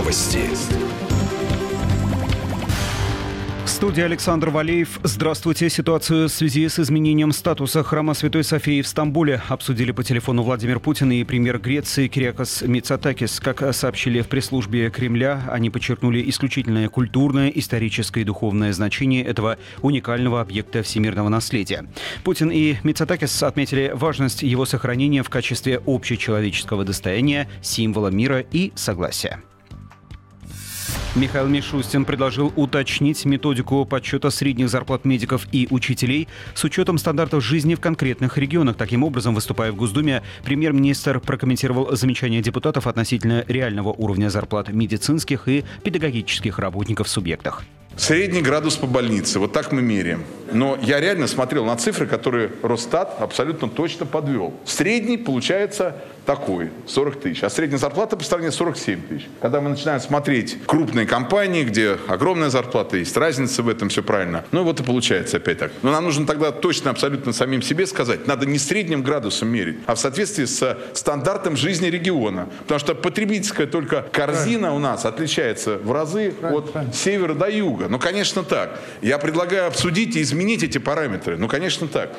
Новости. В студии Александр Валеев. Здравствуйте. Ситуацию в связи с изменением статуса храма Святой Софии в Стамбуле обсудили по телефону Владимир Путин и премьер Греции Кириакос Мицотакис. Как сообщили в пресс-службе Кремля, они подчеркнули исключительное культурное, историческое и духовное значение этого уникального объекта всемирного наследия. Путин и Мицотакис отметили важность его сохранения в качестве общечеловеческого достояния, символа мира и согласия. Михаил Мишустин предложил уточнить методику подсчета средних зарплат медиков и учителей с учетом стандартов жизни в конкретных регионах. Таким образом, выступая в Госдуме, премьер-министр прокомментировал замечания депутатов относительно реального уровня зарплат медицинских и педагогических работников в субъектах. Средний градус по больнице. Вот так мы меряем. Но я реально смотрел на цифры, которые Росстат абсолютно точно подвел. Средний получается такой, 40 тысяч. А средняя зарплата по стране 47 тысяч. Когда мы начинаем смотреть крупные компании, где огромная зарплата, есть разница в этом, все правильно. Ну и вот и получается опять так. Но нам нужно тогда точно абсолютно самим себе сказать, надо не средним градусом мерить, а в соответствии с стандартом жизни региона. Потому что потребительская только корзина у нас отличается в разы от севера до юга. Ну, конечно, так. Я предлагаю обсудить и изменить эти параметры. Ну, конечно, так.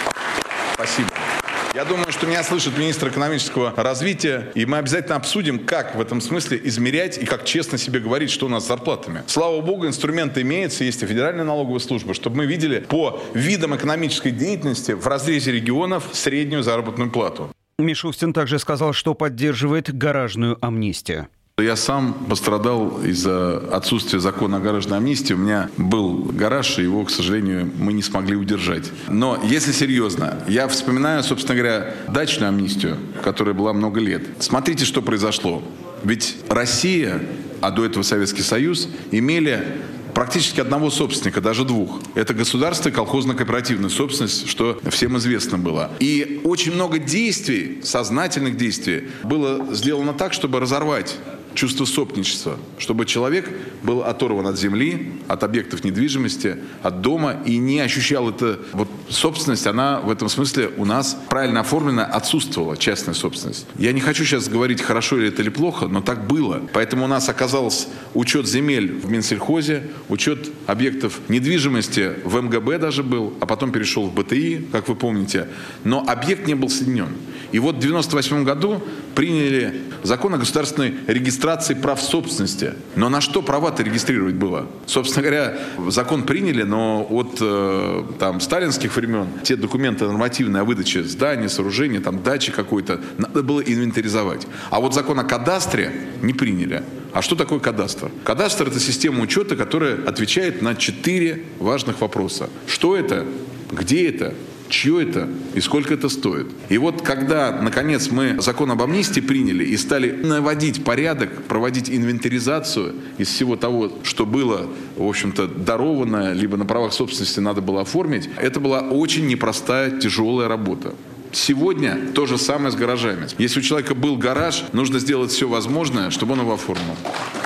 Спасибо. Я думаю, что меня слышит министр экономического развития, и мы обязательно обсудим, как в этом смысле измерять и как честно себе говорить, что у нас с зарплатами. Слава богу, инструменты имеются, есть и Федеральная налоговая служба, чтобы мы видели по видам экономической деятельности в разрезе регионов среднюю заработную плату. Мишустин также сказал, что поддерживает гаражную амнистию. Я сам пострадал из-за отсутствия закона о гаражной амнистии. У меня был гараж, и его, к сожалению, мы не смогли удержать. Но если серьезно, я вспоминаю, собственно говоря, дачную амнистию, которая была много лет. Смотрите, что произошло. Ведь Россия, а до этого Советский Союз, имели практически одного собственника, даже двух. Это государство и колхозно-кооперативная собственность, что всем известно было. И очень много действий, сознательных действий, было сделано так, чтобы разорвать чувство собственничества, чтобы человек был оторван от земли, от объектов недвижимости, от дома и не ощущал это. Вот собственность, она в этом смысле у нас правильно оформлена, отсутствовала, частная собственность. Я не хочу сейчас говорить, хорошо ли это или плохо, но так было. Поэтому у нас оказался учет земель в Минсельхозе, учет объектов недвижимости в МГБ даже был, а потом перешел в БТИ, как вы помните. Но объект не был соединен. И вот в 1998 году приняли закон о государственной регистрации прав собственности. Но на что права-то регистрировать было? Собственно говоря, закон приняли, но от сталинских времен те документы нормативные о выдаче здания, сооружения, дачи какой-то, надо было инвентаризовать. А вот закон о кадастре не приняли. А что такое кадастр? Кадастр – это система учета, которая отвечает на 4 важных вопроса. Что это? Где это? Чье это и сколько это стоит? И вот когда, наконец, мы закон об амнистии приняли и стали наводить порядок, проводить инвентаризацию из всего того, что было, в общем-то, даровано, либо на правах собственности надо было оформить, это была очень непростая, тяжелая работа. Сегодня то же самое с гаражами. Если у человека был гараж, нужно сделать все возможное, чтобы он его оформил.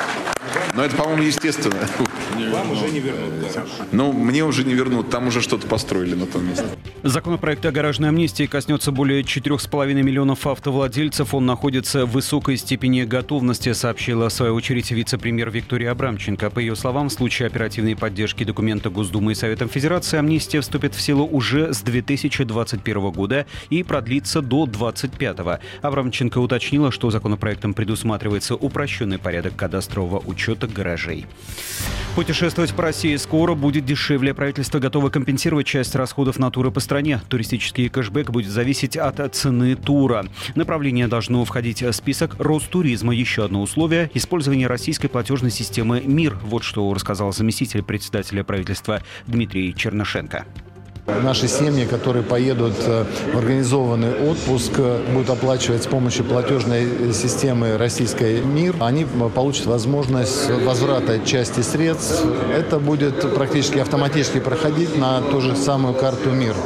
Но это, по-моему, естественно. Вам уже не вернут гараж. Ну, мне уже не вернут, там уже что-то построили на том месте. Законопроект о гаражной амнистии коснется более 4,5 миллионов автовладельцев. Он находится в высокой степени готовности, сообщила в свою очередь вице-премьер Виктория Абрамченко. По ее словам, в случае оперативной поддержки документа Госдумы и Советом Федерации амнистия вступит в силу уже с 2021 года и продлится до 2025. Абрамченко уточнила, что законопроектом предусматривается упрощенный порядок кадастрового учета гаражей. Путешествовать по России скоро будет дешевле. Правительство готово компенсировать часть расходов на туры по стране. Туристический кэшбэк будет зависеть от цены тура. Направление должно входить в список Ростуризма. Еще одно условие – использование российской платежной системы МИР. Вот что рассказал заместитель председателя правительства Дмитрий Чернышенко. Наши семьи, которые поедут в организованный отпуск, будут оплачивать с помощью платежной системы российской МИР, они получат возможность возврата части средств. Это будет практически автоматически проходить на ту же самую карту МИР.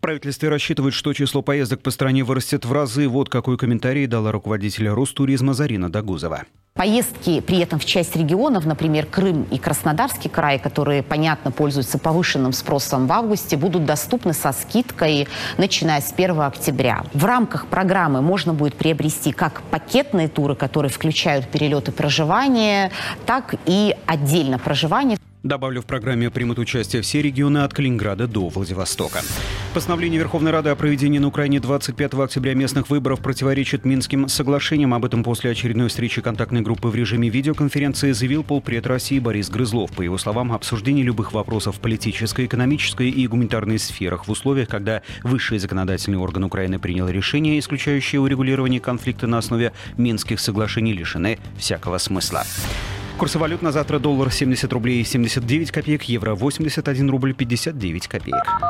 правительстве рассчитывают, что число поездок по стране вырастет в разы. Вот какой комментарий дала руководитель Ростуризма Зарина Дагузова. Поездки при этом в часть регионов, например, Крым и Краснодарский край, которые, понятно, пользуются повышенным спросом в августе, будут доступны со скидкой, начиная с 1 октября. В рамках программы можно будет приобрести как пакетные туры, которые включают перелеты и проживание, так и отдельно проживание. Добавлю, в программе примут участие все регионы от Калининграда до Владивостока. Постановление Верховной Рады о проведении на Украине 25 октября местных выборов противоречит Минским соглашениям. Об этом после очередной встречи контактной группы в режиме видеоконференции заявил полпред России Борис Грызлов. По его словам, обсуждение любых вопросов в политической, экономической и гуманитарной сферах в условиях, когда высший законодательный орган Украины принял решение, исключающее урегулирование конфликта на основе Минских соглашений, лишены всякого смысла. Курсы валют на завтра: доллар 70 рублей 79 копеек, евро 81 рубль 59 копеек.